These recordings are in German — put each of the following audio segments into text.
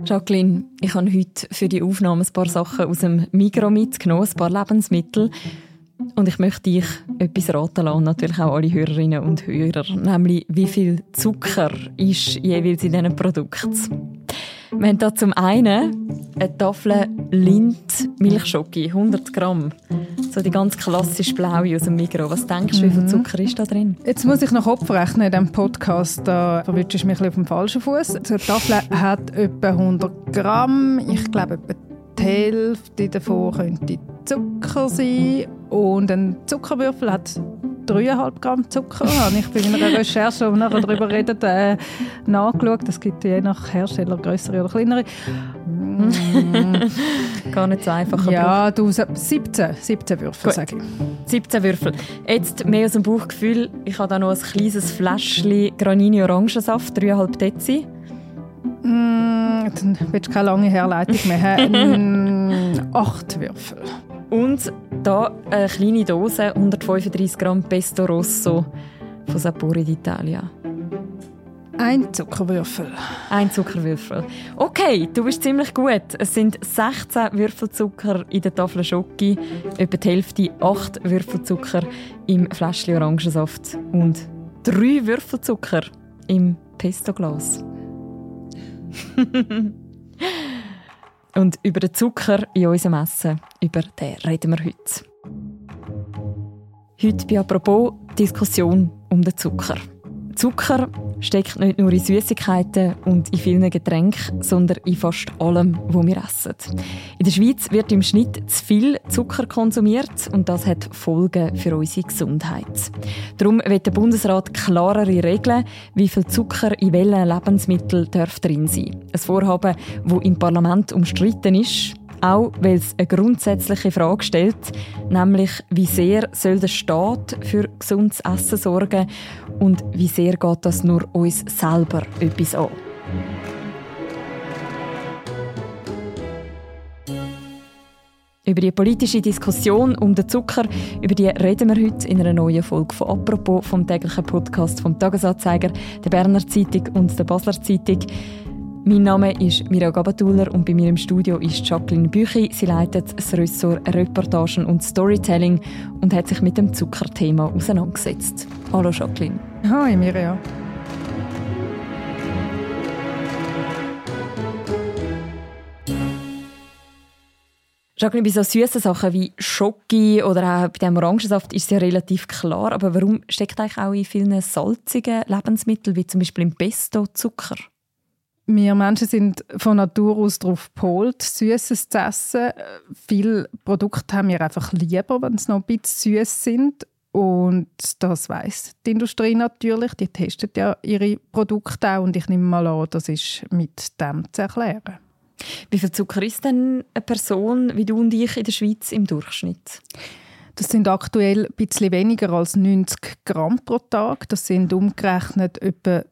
Jacqueline, ich habe heute für die Aufnahme ein paar Sachen aus dem Migros mitgenommen, ein paar Lebensmittel. Und ich möchte dich etwas raten lassen, natürlich auch alle Hörerinnen und Hörer, nämlich wie viel Zucker ist jeweils in diesen Produkten. Wir haben hier zum einen eine Tafel Lindt-Milchschoki, 100 Gramm. So die ganz klassisch blaue aus dem Migros. Was denkst du, wie viel Zucker ist da drin? Jetzt muss ich nach Kopf rechnen in diesem Podcast. Da verwirrst du mich ein bisschen auf dem falschen Fuß. Die Tafel hat etwa 100 Gramm. Ich glaube, etwa die Hälfte davon könnte Zucker sein. Und ein Zuckerwürfel hat 3,5 Gramm Zucker. Habe ich bei meiner Recherche, wo wir nachher darüber reden, nachgeschaut. Es gibt je nach Hersteller grössere oder kleinere. Gar nicht so einfach. Ja, du, 17 Würfel, sage ich. 17 Würfel. Jetzt mehr aus dem Bauchgefühl. Ich habe da noch ein kleines Fläschchen Granini-Orangensaft, 3,5 Dezi. Dann willst du keine lange Herleitung mehr haben. 8 Würfel. Und da eine kleine Dose, 135 Gramm Pesto Rosso von Sapori d'Italia. Ein Zuckerwürfel. Ein Zuckerwürfel. Okay, du bist ziemlich gut. Es sind 16 Würfel Zucker in der Tafel Schoki, etwa die Hälfte 8 Würfel Zucker im Fläschchen Orangensaft und 3 Würfel Zucker im Pesto-Glas. Und über den Zucker in unserem Essen, über den reden wir heute. Heute bei «Apropos» Diskussion um den Zucker. Zucker steckt nicht nur in Süßigkeiten und in vielen Getränken, sondern in fast allem, was wir essen. In der Schweiz wird im Schnitt zu viel Zucker konsumiert und das hat Folgen für unsere Gesundheit. Darum will der Bundesrat klarere Regeln, wie viel Zucker in welchen Lebensmitteln drin sein darf. Ein Vorhaben, das im Parlament umstritten ist. Auch weil es eine grundsätzliche Frage stellt, nämlich wie sehr soll der Staat für gesundes Essen sorgen und wie sehr geht das nur uns selber etwas an. Über die politische Diskussion um den Zucker, über die reden wir heute in einer neuen Folge von «Apropos» vom täglichen Podcast vom «Tagesanzeiger», der «Berner Zeitung» und der «Basler Zeitung». Mein Name ist Mira Gabatuller und bei mir im Studio ist Jacqueline Büchi. Sie leitet das Ressort Reportagen und Storytelling und hat sich mit dem Zuckerthema auseinandergesetzt. Hallo Jacqueline. Hi Mira. Jacqueline, bei so süßen Sachen wie Schoki oder auch bei dem Orangensaft ist es ja relativ klar. Aber warum steckt eigentlich auch in vielen salzigen Lebensmitteln, wie zum Beispiel im Pesto, Zucker? Wir Menschen sind von Natur aus darauf gepolt, Süßes zu essen. Viele Produkte haben wir einfach lieber, wenn sie noch ein bisschen süß sind. Und das weiss die Industrie natürlich. Die testet ja ihre Produkte auch. Und ich nehme mal an, das ist mit dem zu erklären. Wie viel Zucker ist denn eine Person wie du und ich in der Schweiz im Durchschnitt? Das sind aktuell ein bisschen weniger als 90 Gramm pro Tag. Das sind umgerechnet etwa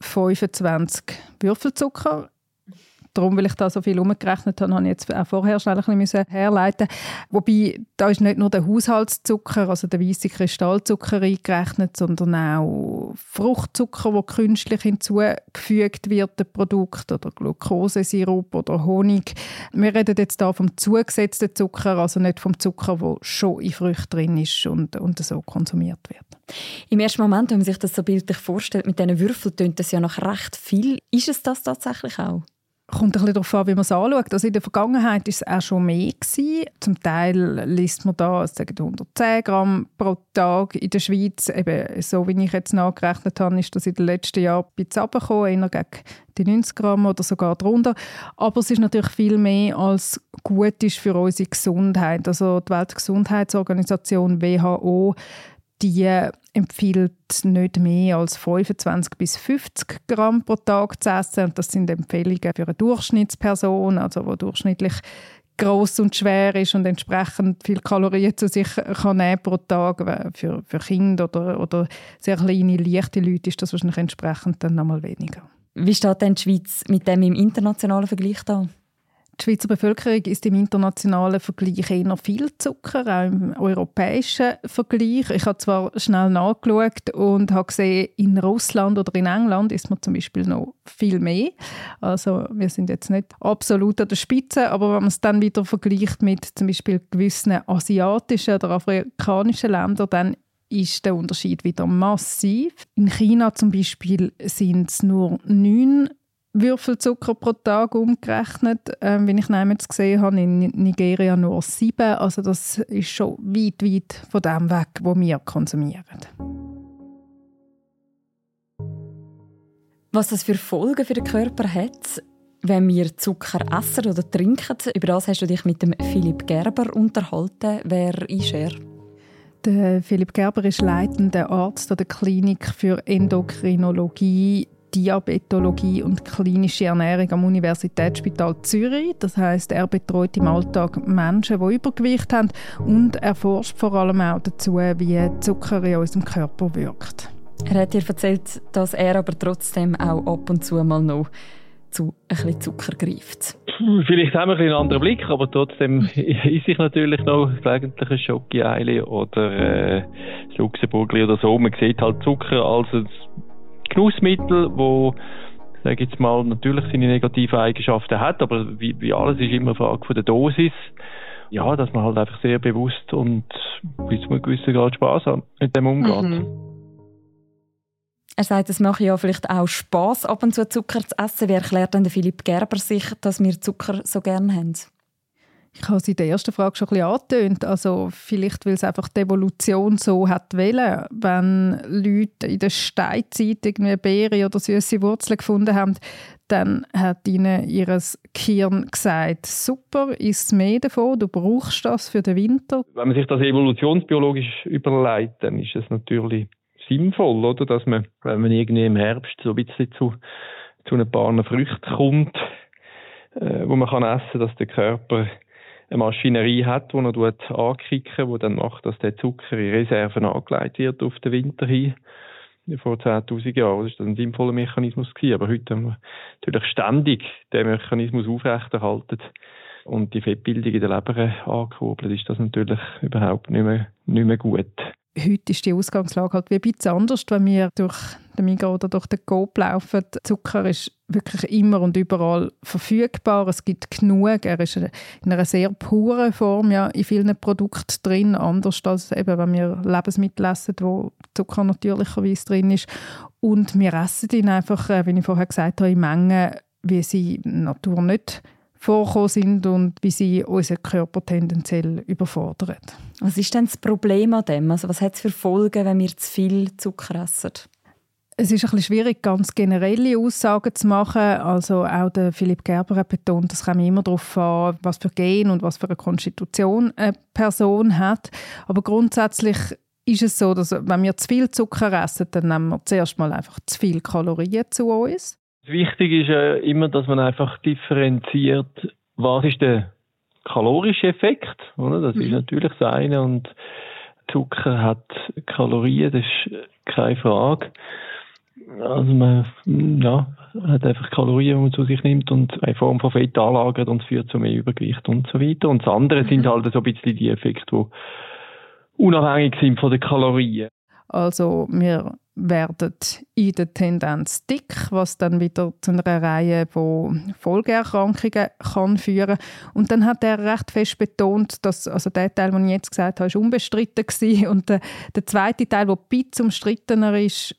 25 Würfelzucker. Darum, weil ich da so viel umgerechnet habe, habe ich jetzt auch vorher schnell ein bisschen herleiten. Wobei, da ist nicht nur der Haushaltszucker, also der weisse Kristallzucker eingerechnet, sondern auch Fruchtzucker, der künstlich hinzugefügt wird, dem Produkt, oder Glukosesirup oder Honig. Wir reden jetzt hier vom zugesetzten Zucker, also nicht vom Zucker, der schon in Früchten drin ist und so konsumiert wird. Im ersten Moment, wenn man sich das so bildlich vorstellt, mit diesen Würfeln tönt das ja nach recht viel. Ist es das tatsächlich auch? Kommt ein bisschen darauf an, wie man es anschaut. Also in der Vergangenheit war es auch schon mehr gewesen. Zum Teil liest man da 110 Gramm pro Tag in der Schweiz. Eben, so wie ich jetzt nachgerechnet habe, ist das in den letzten Jahren ein bisschen runtergekommen, eher gegen die 90 Gramm oder sogar darunter. Aber es ist natürlich viel mehr, als gut ist für unsere Gesundheit. Also die Weltgesundheitsorganisation WHO, die empfiehlt nicht mehr als 25 bis 50 Gramm pro Tag zu essen. Und das sind Empfehlungen für eine Durchschnittsperson, also die durchschnittlich gross und schwer ist und entsprechend viele Kalorien zu sich kann nehmen pro Tag. Für Kinder oder sehr kleine, leichte Leute ist das wahrscheinlich entsprechend dann noch mal weniger. Wie steht denn die Schweiz mit dem im internationalen Vergleich da? Die Schweizer Bevölkerung isst im internationalen Vergleich eher viel Zucker, auch im europäischen Vergleich. Ich habe zwar schnell nachgeschaut und habe gesehen, in Russland oder in England isst man zum Beispiel noch viel mehr. Also wir sind jetzt nicht absolut an der Spitze, aber wenn man es dann wieder vergleicht mit zum Beispiel gewissen asiatischen oder afrikanischen Ländern, dann ist der Unterschied wieder massiv. In China zum Beispiel sind es nur 9 Würfel Zucker pro Tag umgerechnet, wie ich jetzt gesehen habe, in Nigeria nur 7. Also das ist schon weit, weit von dem weg, was wir konsumieren. Was das für Folgen für den Körper hat, wenn wir Zucker essen oder trinken, über das hast du dich mit dem Philipp Gerber unterhalten. Wer ist er? Der Philipp Gerber ist leitender Arzt an der Klinik für Endokrinologie, Diabetologie und klinische Ernährung am Universitätsspital Zürich. Das heisst, er betreut im Alltag Menschen, die Übergewicht haben, und er forscht vor allem auch dazu, wie Zucker in unserem Körper wirkt. Er hat dir erzählt, dass er aber trotzdem auch ab und zu mal noch zu ein bisschen Zucker greift. Vielleicht haben wir einen anderen Blick, aber trotzdem esse ich natürlich noch gelegentlich ein Schoki-Eili oder das Luxemburgli oder so. Man sieht halt Zucker als ein Genussmittel, wo, sage jetzt mal, natürlich seine negativen Eigenschaften hat, aber wie alles ist immer eine Frage von der Dosis. Ja, dass man halt einfach sehr bewusst und bis zu einem gewissen Grad Spass hat mit dem umgeht. Mhm. Er sagt, es mache ja vielleicht auch Spass, ab und zu Zucker zu essen. Wie erklärt denn Philipp Gerber sich, dass wir Zucker so gerne haben? Ich habe es in der ersten Frage schon ein bisschen angetönt. Also vielleicht, weil es einfach die Evolution so hat wollen. Wenn Leute in der Steinzeit irgendwie Beeren oder süße Wurzeln gefunden haben, dann hat ihnen ihr Gehirn gesagt, super, isst mehr davon, du brauchst das für den Winter. Wenn man sich das evolutionsbiologisch überlegt, dann ist es natürlich sinnvoll, oder? Dass man, wenn man irgendwie im Herbst so ein bisschen zu ein paar Früchten kommt, wo man kann essen, dass der Körper eine Maschinerie hat, die er ankicken, die dann macht, dass der Zucker in Reserven angelegt wird auf den Winter hin. Vor 10'000 Jahren das war ein sinnvoller Mechanismus gewesen. Aber heute haben wir natürlich ständig den Mechanismus aufrechterhalten und die Fettbildung in der Leber angekurbelt, ist das natürlich überhaupt nicht mehr gut. Heute ist die Ausgangslage halt wie ein bisschen anders, wenn wir durch den Migros oder durch den Coop laufen. Zucker ist wirklich immer und überall verfügbar. Es gibt genug. Er ist in einer sehr puren Form ja, in vielen Produkten drin, anders als eben, wenn wir Lebensmittel essen, wo Zucker natürlicherweise drin ist. Und wir essen ihn einfach, wie ich vorher gesagt habe, in Mengen, wie sie in der Natur nicht vorkommen sind und wie sie unseren Körper tendenziell überfordern. Was ist denn das Problem an dem? Also was hat es für Folgen, wenn wir zu viel Zucker essen? Es ist ein bisschen schwierig, ganz generelle Aussagen zu machen. Also auch der Philipp Gerber hat betont, es kommt immer darauf an, was für Gen und was für eine Konstitution eine Person hat. Aber grundsätzlich ist es so, dass wenn wir zu viel Zucker essen, dann nehmen wir zuerst mal einfach zu viele Kalorien zu uns. Wichtig ist ja immer, dass man einfach differenziert, was ist der kalorische Effekt, oder? Das ist natürlich das eine, und Zucker hat Kalorien, das ist keine Frage. Also man hat einfach Kalorien, die man zu sich nimmt und eine Form von Fett anlagert und es führt zu mehr Übergewicht und so weiter. Und das andere sind halt so ein bisschen die Effekte, die unabhängig sind von den Kalorien. Also wir werden in der Tendenz dick, was dann wieder zu einer Reihe von Folgeerkrankungen kann führen. Und dann hat er recht fest betont, dass also der Teil, den ich jetzt gesagt habe, ist unbestritten war. Und der zweite Teil, der ein bisschen umstrittener ist,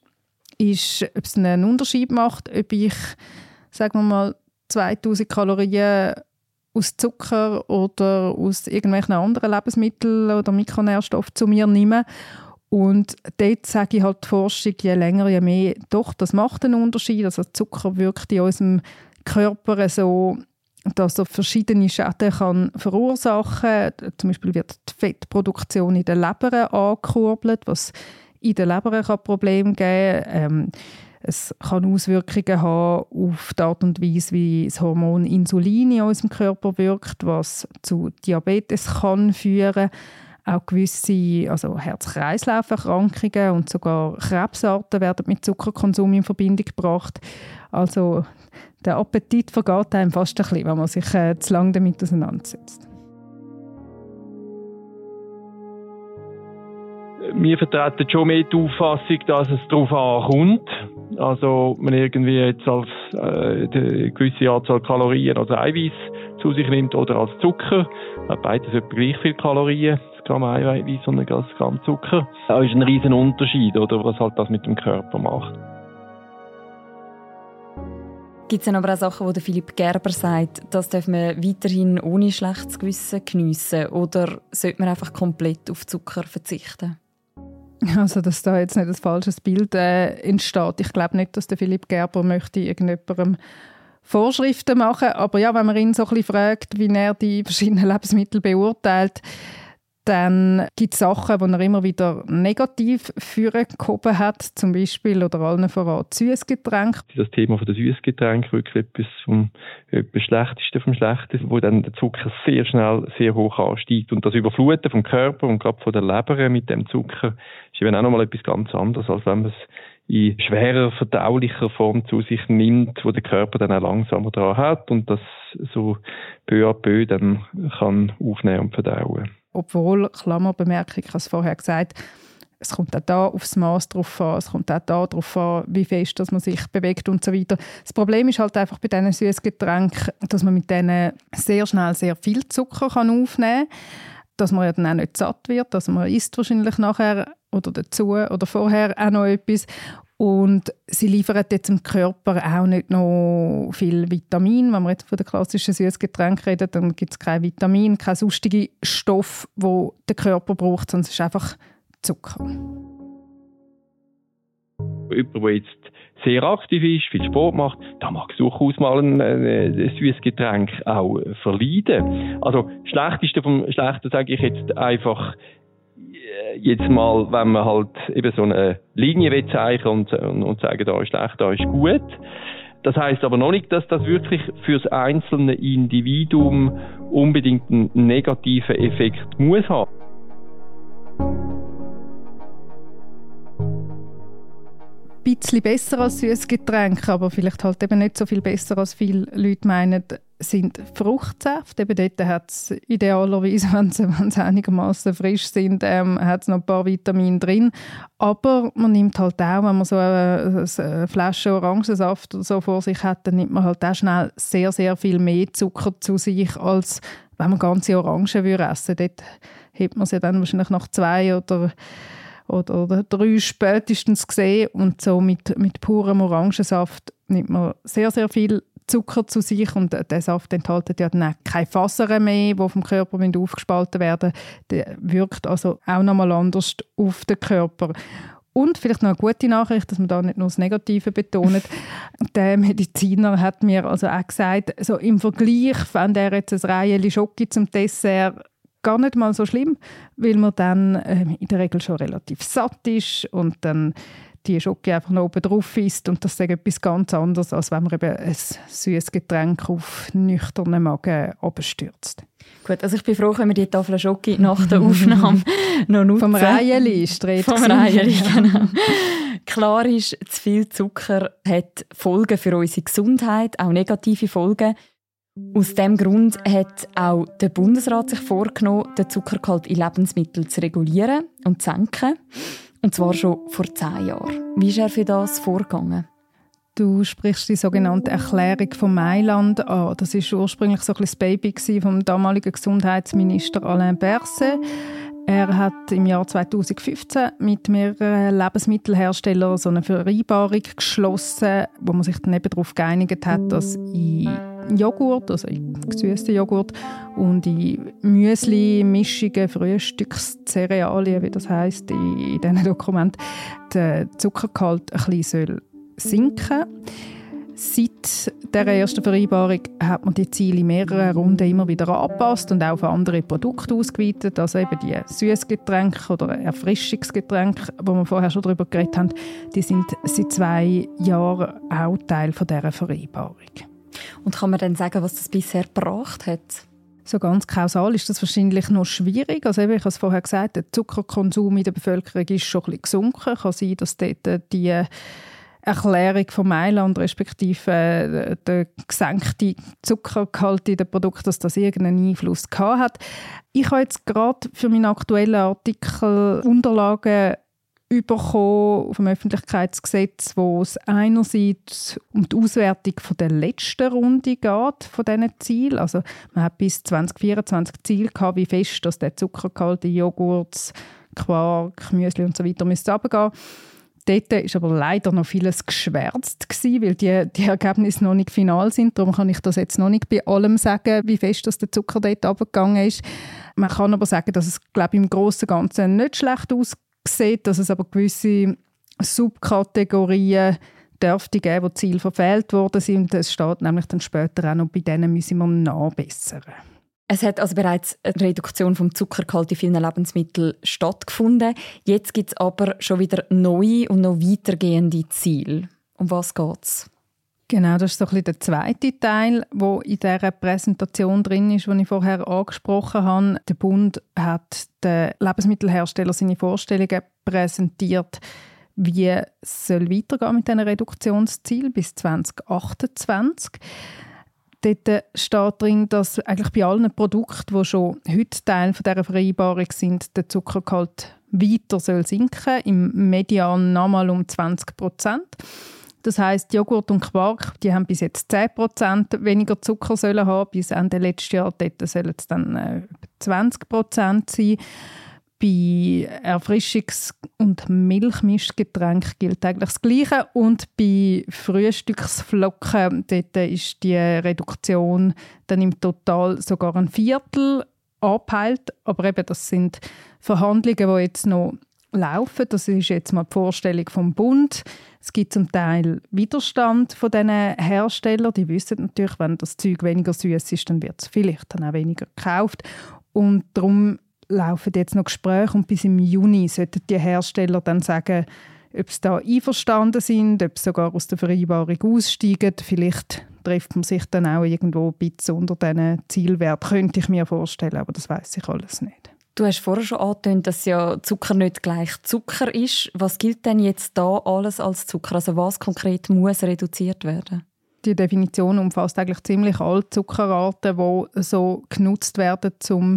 ob es einen Unterschied macht, ob ich, sagen wir mal, 2000 Kalorien aus Zucker oder aus irgendwelchen anderen Lebensmitteln oder Mikronährstoffen zu mir nehme. Und dort sage ich halt die Forschung, je länger, je mehr, doch, das macht einen Unterschied. Also Zucker wirkt in unserem Körper so, dass er verschiedene Schäden kann verursachen kann. Zum Beispiel wird die Fettproduktion in der Leber angekurbelt, was in der Leber kann Probleme geben kann. Es kann Auswirkungen haben auf die Art und Weise, wie das Hormon Insulin in unserem Körper wirkt, was zu Diabetes kann führen. Auch gewisse Herz-Kreislauf-Erkrankungen und sogar Krebsarten werden mit Zuckerkonsum in Verbindung gebracht. Also der Appetit vergeht einem fast ein bisschen, wenn man sich zu lange damit auseinandersetzt. Wir vertreten schon mehr die Auffassung, dass es darauf ankommt. Also man irgendwie jetzt als eine gewisse Anzahl Kalorien als Eiweiß zu sich nimmt oder als Zucker. Hat beides etwa gleich viele Kalorien, das Gramm Eiweiß und ein Gramm Zucker. Das ist ein riesen Unterschied, oder, was halt das mit dem Körper macht. Gibt es dann aber auch Sachen, wo der Philipp Gerber sagt, das darf man weiterhin ohne schlechtes Gewissen geniessen, oder sollte man einfach komplett auf Zucker verzichten? Also, dass da jetzt nicht ein falsches Bild entsteht. Ich glaube nicht, dass der Philipp Gerber möchte irgendjemandem Vorschriften machen. Aber ja, wenn man ihn so ein bisschen fragt, wie er die verschiedenen Lebensmittel beurteilt, dann gibt es Sachen, die er immer wieder negativ vorgehoben hat, zum Beispiel oder allen voran Süßgetränke. Das Thema der Süßgetränke wirklich etwas Schlechtesten vom Schlechtesten, wo dann der Zucker sehr schnell sehr hoch ansteigt. Und das Überfluten vom Körper und gerade von der Leber mit dem Zucker ist eben auch nochmal etwas ganz anderes, als wenn man es in schwerer, verdaulicher Form zu sich nimmt, wo der Körper dann auch langsamer dran hat und das so peu à peu dann kann aufnehmen und verdauen. Obwohl, Klammerbemerkung, ich habe es vorher gesagt, es kommt auch da aufs Maß drauf an, es kommt auch da drauf an, wie fest dass man sich bewegt und so weiter. Das Problem ist halt einfach bei diesen Süßgetränken, dass man mit denen sehr schnell sehr viel Zucker aufnehmen kann, dass man ja dann auch nicht satt wird, also man isst wahrscheinlich nachher oder dazu oder vorher auch noch etwas. Und sie liefern jetzt dem Körper auch nicht noch viel Vitamin. Wenn wir jetzt von den klassischen Süßgetränken reden, dann gibt es kein Vitamin, keine sonstigen Stoffe, die der Körper braucht, sondern es ist einfach Zucker. Jemand, der jetzt sehr aktiv ist, viel Sport macht, da mag durchaus mal ein Süßgetränk auch verleiden. Also das Schlechteste vom Schlechten sage ich jetzt einfach, jetzt mal, wenn man halt eben so eine Linie zeichnen und sagen, da ist schlecht, da ist gut. Das heisst aber noch nicht, dass das wirklich für das einzelne Individuum unbedingt einen negativen Effekt muss haben. Ein bisschen besser als Süßgetränke, aber vielleicht halt eben nicht so viel besser, als viele Leute meinen, sind Fruchtsäfte. Eben dort hat es idealerweise, wenn sie einigermaßen frisch sind, hat es noch ein paar Vitamine drin. Aber man nimmt halt auch, wenn man so eine Flasche Orangensaft oder so vor sich hat, dann nimmt man halt auch schnell sehr, sehr viel mehr Zucker zu sich, als wenn man ganze Orangen essen würde. Dort hat man sie dann wahrscheinlich nach 2 oder 3 spätestens gesehen. Und so mit purem Orangensaft nimmt man sehr, sehr viel Zucker zu sich und der Saft enthält ja dann keine Fasern mehr, die vom Körper aufgespalten werden müssen. Der wirkt also auch nochmal anders auf den Körper. Und vielleicht noch eine gute Nachricht, dass man da nicht nur das Negative betont. Der Mediziner hat mir also auch gesagt, so im Vergleich, wenn der jetzt ein Reihe Schoki zum Dessert, gar nicht mal so schlimm, weil man dann in der Regel schon relativ satt ist und dann die Schoki einfach noch oben drauf isst. Und das ist etwas ganz anderes, als wenn man eben ein süßes Getränk auf nüchternen Magen abstürzt. Gut, also ich bin froh, wenn wir die Tafel Schoki nach der Aufnahme noch nutzen. Vom Reieli ist die Vom Reieli, genau. Klar ist, zu viel Zucker hat Folgen für unsere Gesundheit, auch negative Folgen. Aus diesem Grund hat auch der Bundesrat sich vorgenommen, den Zuckergehalt in Lebensmitteln zu regulieren und zu senken. Und zwar schon vor 10 Jahren. Wie ist er für das vorgegangen? Du sprichst die sogenannte Erklärung von Mailand an. Das war ursprünglich so ein bisschen das Baby vom damaligen Gesundheitsminister Alain Berset. Er hat im Jahr 2015 mit mehreren Lebensmittelherstellern so eine Vereinbarung geschlossen, wo man sich dann eben darauf geeinigt hat, dass in Joghurt, also in gesüßten Joghurt und in Müsli, Mischungen, Frühstückszerealien, wie das heisst in diesen Dokumenten, der Zuckergehalt ein bisschen sinken soll. Seit dieser ersten Vereinbarung hat man die Ziele in mehreren Runden immer wieder angepasst und auch auf andere Produkte ausgeweitet. Also eben die Süßgetränke oder Erfrischungsgetränke, wo wir vorher schon darüber geredet haben, die sind seit 2 Jahren auch Teil dieser Vereinbarung. Und kann man dann sagen, was das bisher gebracht hat? So ganz kausal ist das wahrscheinlich noch schwierig. Also eben, ich habe es vorher gesagt, der Zuckerkonsum in der Bevölkerung ist schon ein bisschen gesunken. Kann sein, dass dort die Erklärung von Mailand, respektive der gesenkte Zuckergehalt in den Produkten, dass das irgendeinen Einfluss gehabt hat. Ich habe jetzt gerade für meinen aktuellen Artikel Unterlagen bekommen vom Öffentlichkeitsgesetz, wo es einerseits um die Auswertung von der letzten Runde geht, von diesen Zielen. Also man hat bis 2024 Ziel gehabt, wie fest dass der Zuckergehalt in Joghurt, Quark, Müsli und so weiter müsste runtergehen. Dort war aber leider noch vieles geschwärzt, weil die Ergebnisse noch nicht final sind. Darum kann ich das jetzt noch nicht bei allem sagen, wie fest dass der Zucker dort runtergegangen ist. Man kann aber sagen, dass es, glaube ich, im Großen und Ganzen nicht schlecht aussieht, dass es aber gewisse Subkategorien dürfte geben, wo die Ziele verfehlt worden sind. Es steht nämlich dann später auch noch, bei denen müssen wir nachbessern. Es hat also bereits eine Reduktion vom Zuckergehalt in vielen Lebensmitteln stattgefunden. Jetzt gibt es aber schon wieder neue und noch weitergehende Ziele. Um was geht es? Genau, das ist so ein bisschen der zweite Teil, der in dieser Präsentation drin ist, die ich vorher angesprochen habe. Der Bund hat den Lebensmittelherstellern seine Vorstellungen präsentiert, wie es weitergehen mit diesen Reduktionszielen bis 2028. Dort steht drin, dass eigentlich bei allen Produkten, die schon heute Teil von dieser Vereinbarung sind, der Zuckergehalt weiter sinken soll, im Median nochmal um 20%. Das heisst, Joghurt und Quark, die haben bis jetzt 10% weniger Zucker sollen haben. Bis Ende letzten Jahr dort sollen es dann 20% sein. Bei Erfrischungs- und Milchmischgetränken gilt eigentlich das Gleiche. Und bei Frühstücksflocken dort ist die Reduktion dann im Total sogar ein Viertel angepeilt. Aber eben, das sind Verhandlungen, die jetzt noch laufen. Das ist jetzt mal die Vorstellung vom Bund. Es gibt zum Teil Widerstand von diesen Herstellern. Die wissen natürlich, wenn das Zeug weniger süß ist, dann wird es vielleicht dann auch weniger gekauft. Und darum laufen jetzt noch Gespräche und bis im Juni sollten die Hersteller dann sagen, ob sie da einverstanden sind, ob sie sogar aus der Vereinbarung aussteigen. Vielleicht trifft man sich dann auch irgendwo ein bisschen unter diesen Zielwert, könnte ich mir vorstellen, aber das weiss ich alles nicht. Du hast vorher schon angetönt, dass ja Zucker nicht gleich Zucker ist. Was gilt denn jetzt da alles als Zucker? Also was konkret muss reduziert werden? Die Definition umfasst eigentlich ziemlich alle Zuckerarten, die so genutzt werden, um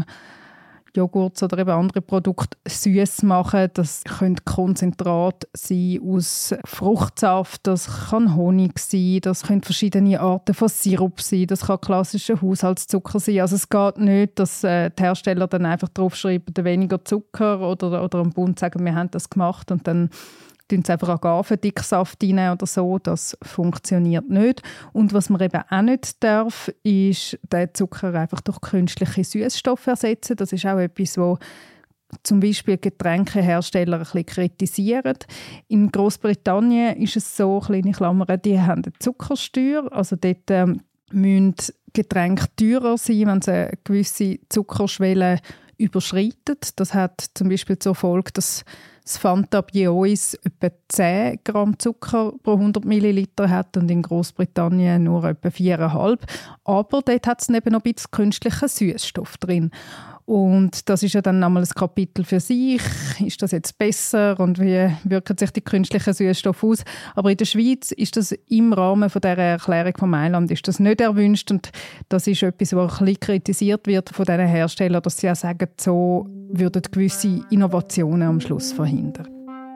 Joghurt oder eben andere Produkte süß machen. Das können Konzentrat sein aus Fruchtsaft, das kann Honig sein, das können verschiedene Arten von Sirup sein, das kann klassischer Haushaltszucker sein. Also es geht nicht, dass die Hersteller dann einfach draufschreiben, weniger Zucker oder am Bund sagen, wir haben das gemacht und dann tun sie einfach Agavendicksaft rein oder so. Das funktioniert nicht. Und was man eben auch nicht darf, ist den Zucker einfach durch künstliche Süßstoffe ersetzen. Das ist auch etwas, wo zum Beispiel Getränkehersteller ein bisschen kritisieren. In Großbritannien ist es so, kleine Klammern, die haben eine Zuckersteuer. Also dort müssen Getränke teurer sein, wenn sie eine gewisse Zuckerschwelle überschreiten. Das hat zum Beispiel zur Folge, dass das Fanta bei uns etwa 10 Gramm Zucker pro 100 Milliliter hat und in Großbritannien nur etwa 4,5. Aber dort hat es eben noch ein bisschen künstlichen Süßstoff drin. Und das ist ja dann einmal ein Kapitel für sich. Ist das jetzt besser und wie wirken sich die künstlichen Süßstoffe aus? Aber in der Schweiz ist das im Rahmen von dieser Erklärung von Mailand ist das nicht erwünscht. Und das ist etwas, was ein bisschen kritisiert wird von diesen Herstellern, dass sie auch sagen, so würden gewisse Innovationen am Schluss verhindern.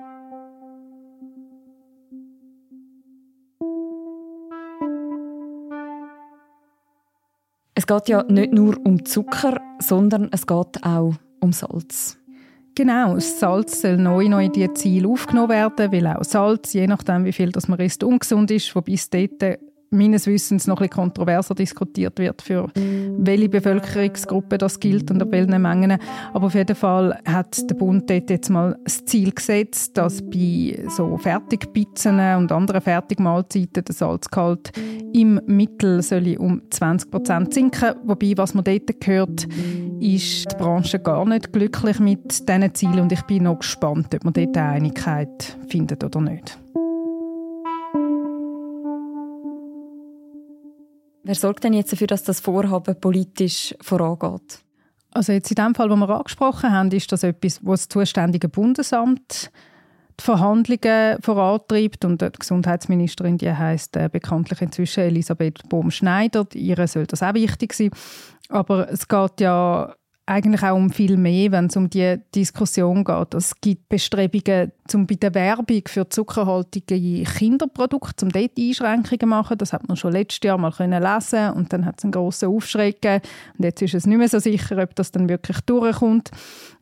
Es geht ja nicht nur um Zucker, sondern es geht auch um Salz. Genau, das Salz soll neu in diese Ziele aufgenommen werden, weil auch Salz, je nachdem wie viel das man isst, ungesund ist, wobei es dort meines Wissens noch ein bisschen kontroverser diskutiert wird, für welche Bevölkerungsgruppe das gilt und auf welchen Mengen. Aber auf jeden Fall hat der Bund dort jetzt mal das Ziel gesetzt, dass bei so Fertigpizzen und anderen Fertigmahlzeiten der Salzgehalt im Mittel soll um 20% sinken. Wobei, was man dort hört, ist die Branche gar nicht glücklich mit diesen Zielen und ich bin noch gespannt, ob man dort eine Einigkeit findet oder nicht. Wer sorgt denn jetzt dafür, dass das Vorhaben politisch vorangeht? Also jetzt in dem Fall, den wir angesprochen haben, ist das etwas, wo das zuständige Bundesamt die Verhandlungen vorantreibt. Und die Gesundheitsministerin, die heisst bekanntlich inzwischen Elisabeth Bohm-Schneider. Ihr soll das auch wichtig sein. Aber es geht ja eigentlich auch um viel mehr, wenn es um die Diskussion geht. Es gibt Bestrebungen, bei der Werbung für zuckerhaltige Kinderprodukte, um dort Einschränkungen zu machen. Das hat man schon letztes Jahr mal lesen und dann hat es einen grossen Aufschrei gegeben. Und jetzt ist es nicht mehr so sicher, ob das dann wirklich durchkommt.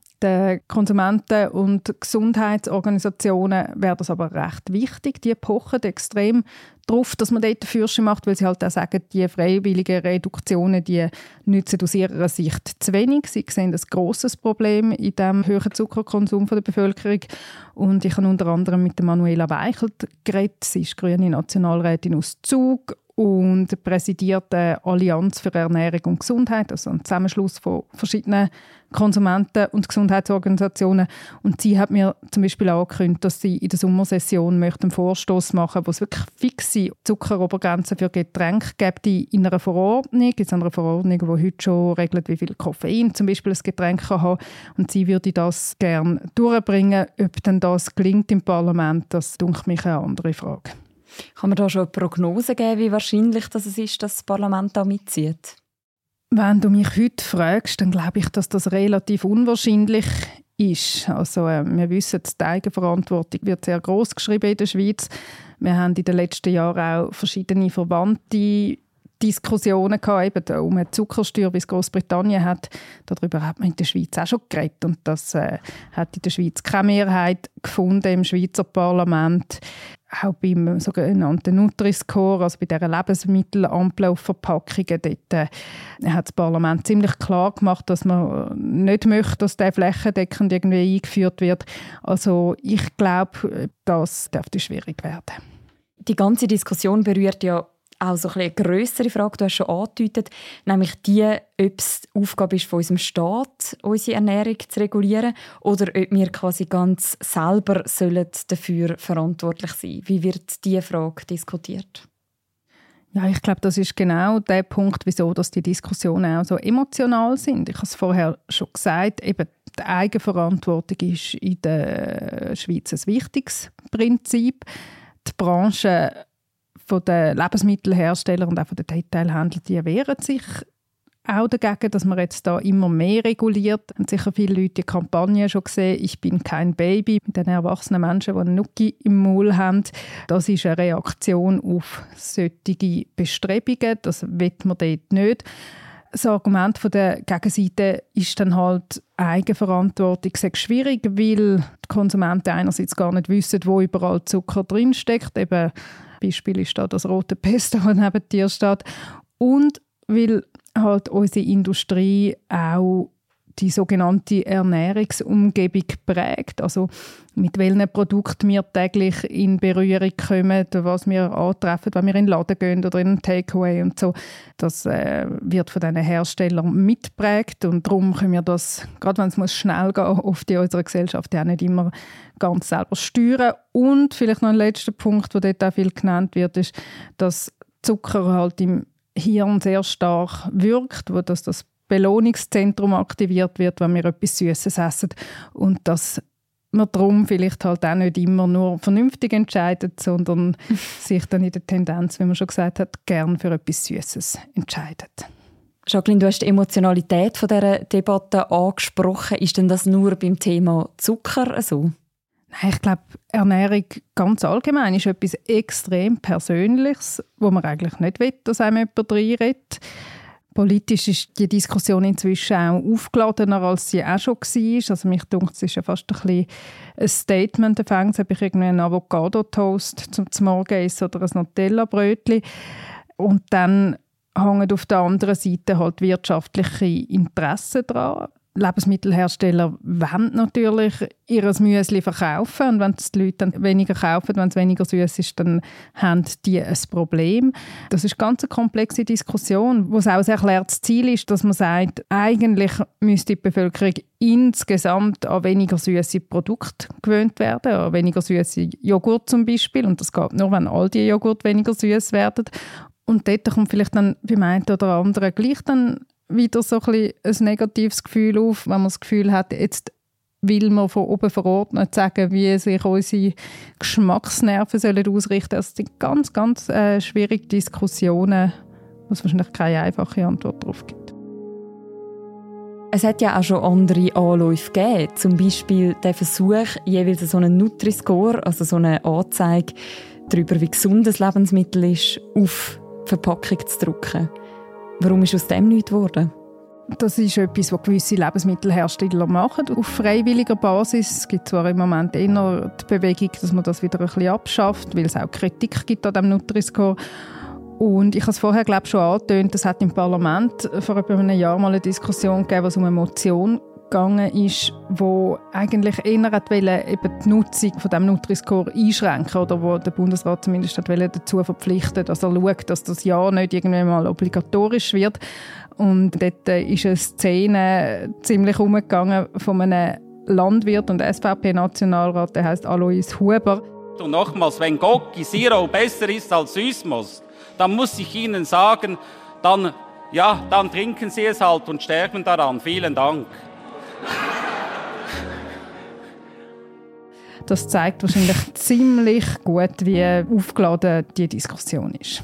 Die Konsumenten- und Gesundheitsorganisationen wäre das aber recht wichtig. Die pochen extrem darauf, dass man dort Fürschen macht, weil sie halt auch sagen, die freiwilligen Reduktionen, die nützen aus ihrer Sicht zu wenig. Sie sehen ein grosses Problem in dem hohen Zuckerkonsum der Bevölkerung. Und ich habe unter anderem mit Manuela Weichelt geredet. Sie ist grüne Nationalrätin aus Zug und präsidiert die Allianz für Ernährung und Gesundheit, also ein Zusammenschluss von verschiedenen Konsumenten- und Gesundheitsorganisationen. Und sie hat mir zum Beispiel angekündigt, dass sie in der Sommersession einen Vorstoss machen möchte, wo es wirklich fixe Zuckerobergrenzen für Getränke gibt in einer Verordnung. In einer Verordnung, die heute schon regelt, wie viel Koffein zum Beispiel ein Getränk kann haben. Und sie würde das gerne durchbringen. Ob denn das gelingt im Parlament, das denke mich eine andere Frage. Kann man da schon eine Prognose geben, wie wahrscheinlich das ist, dass das Parlament da mitzieht? Wenn du mich heute fragst, dann glaube ich, dass das relativ unwahrscheinlich ist. Also, wir wissen, die Eigenverantwortung wird sehr gross geschrieben in der Schweiz. Wir haben in den letzten Jahren auch verschiedene verwandte Diskussionen gehabt, eben um eine Zuckersteuer, wie es Großbritannien hat. Darüber hat man in der Schweiz auch schon geredet. Und das hat in der Schweiz keine Mehrheit gefunden im Schweizer Parlament. Auch beim sogenannten Nutri-Score, also bei dieser Lebensmittelampel auf Verpackungen, dort hat das Parlament ziemlich klar gemacht, dass man nicht möchte, dass der flächendeckend irgendwie eingeführt wird. Also ich glaube, das dürfte schwierig werden. Die ganze Diskussion berührt ja auch so eine grössere Frage, du hast schon angedeutet, nämlich die, ob es die Aufgabe ist von unserem Staat, unsere Ernährung zu regulieren, oder ob wir quasi ganz selber dafür verantwortlich sein sollen. Wie wird diese Frage diskutiert? Ja, ich glaube, das ist genau der Punkt, wieso dass die Diskussionen auch so emotional sind. Ich habe es vorher schon gesagt, eben die Eigenverantwortung ist in der Schweiz ein wichtiges Prinzip. Die Branche von den Lebensmittelherstellern und auch von den Detailhändlern, die wehren sich auch dagegen, dass man jetzt da immer mehr reguliert. Und sicher viele Leute die Kampagne schon gesehen, «Ich bin kein Baby», mit den erwachsenen Menschen, die einen Nuki im Maul haben. Das ist eine Reaktion auf solche Bestrebungen. Das will man dort nicht. Das Argument von der Gegenseite ist dann halt, Eigenverantwortung sei schwierig, weil die Konsumenten einerseits gar nicht wissen, wo überall Zucker drinsteckt. Eben, Beispiel ist da das rote Pesto, das neben dir steht. Und weil halt unsere Industrie auch die sogenannte Ernährungsumgebung prägt. Also mit welchen Produkten wir täglich in Berührung kommen, was wir antreffen, wenn wir in den Laden gehen oder in einen Takeaway und so. Das wird von diesen Herstellern mitgeprägt und darum können wir das, gerade wenn es schnell gehen muss, oft in unserer Gesellschaft auch nicht immer ganz selber steuern. Und vielleicht noch ein letzter Punkt, der dort auch viel genannt wird, ist, dass Zucker halt im Hirn sehr stark wirkt, wo das Belohnungszentrum aktiviert wird, wenn wir etwas Süßes essen. Und dass man darum vielleicht halt auch nicht immer nur vernünftig entscheidet, sondern sich dann in der Tendenz, wie man schon gesagt hat, gern für etwas Süßes entscheidet. Jacqueline, du hast die Emotionalität von dieser Debatte angesprochen. Ist denn das nur beim Thema Zucker so? Nein, ich glaube, Ernährung ganz allgemein ist etwas extrem Persönliches, wo man eigentlich nicht will, dass einem jemand reinredet. Politisch ist die Diskussion inzwischen auch aufgeladener, als sie auch schon war. Also mich denkt, es ist ja fast ein bisschen ein Statement. Anfangs habe ich irgendwie einen Avocado-Toast zum Morgen essen oder ein Nutella-Brötchen. Und dann hängen auf der anderen Seite halt wirtschaftliche Interessen dran. Lebensmittelhersteller wollen natürlich ihr Müsli verkaufen und wenn die Leute dann weniger kaufen, wenn es weniger süß ist, dann haben die ein Problem. Das ist eine ganz komplexe Diskussion, wo es auch ein erklärtes Ziel ist, dass man sagt, eigentlich müsste die Bevölkerung insgesamt an weniger süße Produkte gewöhnt werden, an weniger süße Joghurt zum Beispiel, und das geht nur, wenn all die Joghurt weniger süß werden. Und dort kommt vielleicht dann beim einen oder anderen gleich dann wieder so ein negatives Gefühl auf, wenn man das Gefühl hat, jetzt will man von oben verordnet sagen, wie sich unsere Geschmacksnerven sollen ausrichten sollen. Das sind ganz, ganz schwierige Diskussionen, wo es wahrscheinlich keine einfache Antwort darauf gibt. Es hat ja auch schon andere Anläufe gegeben. Zum Beispiel der Versuch, jeweils so einen Nutri-Score, also so eine Anzeige darüber, wie gesund das Lebensmittel ist, auf die Verpackung zu drucken. Warum ist aus dem nichts geworden? Das ist etwas, was gewisse Lebensmittelhersteller machen, auf freiwilliger Basis. Es gibt zwar im Moment eher die Bewegung, dass man das wieder ein bisschen abschafft, weil es auch Kritik gibt an diesem Nutri-Score. Und ich habe es vorher, glaube ich, schon angetönt, es hat im Parlament vor etwa einem Jahr mal eine Diskussion gegeben, wo es um eine Motion gegangen ist, wo eigentlich eher eben die Nutzung von dem Nutri-Score einschränken oder wo der Bundesrat zumindest dazu verpflichten, dass er schaut, dass das Jahr nicht irgendwann mal obligatorisch wird. Und dort ist eine Szene ziemlich umgegangen von einem Landwirt und SVP-Nationalrat, der heißt Alois Huber. Und nochmals, wenn Gocki Zero besser ist als Süßmost, dann muss ich Ihnen sagen, dann trinken Sie es halt und sterben daran. Vielen Dank. Das zeigt wahrscheinlich ziemlich gut, wie aufgeladen die Diskussion ist.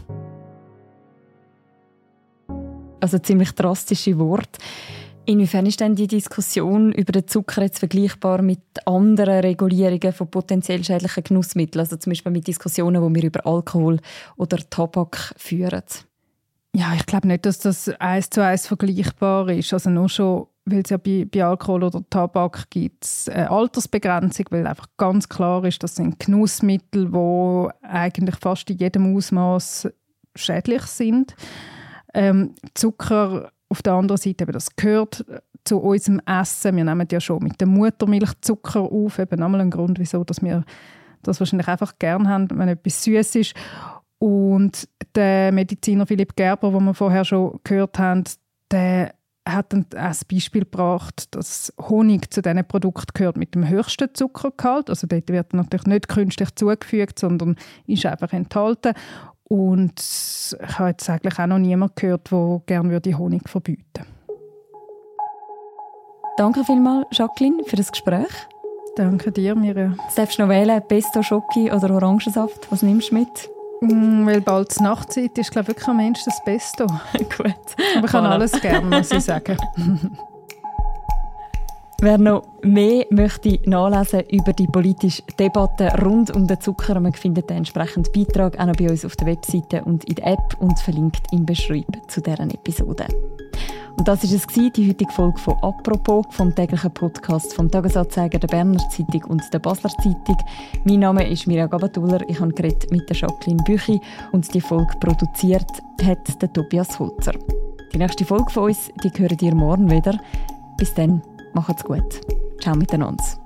Also ziemlich drastische Worte. Inwiefern ist denn die Diskussion über den Zucker jetzt vergleichbar mit anderen Regulierungen von potenziell schädlichen Genussmitteln? Also zum Beispiel mit Diskussionen, die wir über Alkohol oder Tabak führen? Ja, ich glaube nicht, dass das 1:1 vergleichbar ist. Also nur schon, weil es ja bei Alkohol oder Tabak gibt es eine Altersbegrenzung, weil einfach ganz klar ist, das sind Genussmittel, die eigentlich fast in jedem Ausmaß schädlich sind. Zucker auf der anderen Seite, das gehört zu unserem Essen. Wir nehmen ja schon mit der Muttermilch Zucker auf. Eben einmal ein Grund, wieso dass wir das wahrscheinlich einfach gerne haben, wenn etwas süß ist. Und der Mediziner Philipp Gerber, den wir vorher schon gehört haben, der hat als Beispiel gebracht, dass Honig zu diesen Produkten gehört mit dem höchsten Zuckergehalt. Also dort wird natürlich nicht künstlich zugefügt, sondern ist einfach enthalten. Und ich habe jetzt eigentlich auch noch niemanden gehört, der gerne Honig verbieten würde. Danke vielmals, Jacqueline, für das Gespräch. Danke dir, Mirja. Jetzt darfst du noch wählen, Pesto, Schoki oder Orangensaft. Was nimmst du mit? Weil bald die Nachtzeit ist, glaube ich, wirklich am Mensch das Pesto. Gut. Aber ich kann alles gerne, muss ich sagen. Wer noch mehr möchte nachlesen über die politische Debatte rund um den Zucker, man findet den entsprechenden Beitrag auch noch bei uns auf der Webseite und in der App und verlinkt im Beschreib zu deren Episode. Und das war es, die heutige Folge von «Apropos», vom täglichen Podcast vom «Tagesanzeiger», der «Berner Zeitung» und der «Basler Zeitung». Mein Name ist Mirja Gabatuller, ich habe geredet mit der Jacqueline Büchi und die Folge produziert hat der Tobias Holzer. Die nächste Folge von uns, die hören ihr morgen wieder. Bis dann, macht's gut. Ciao miteinander.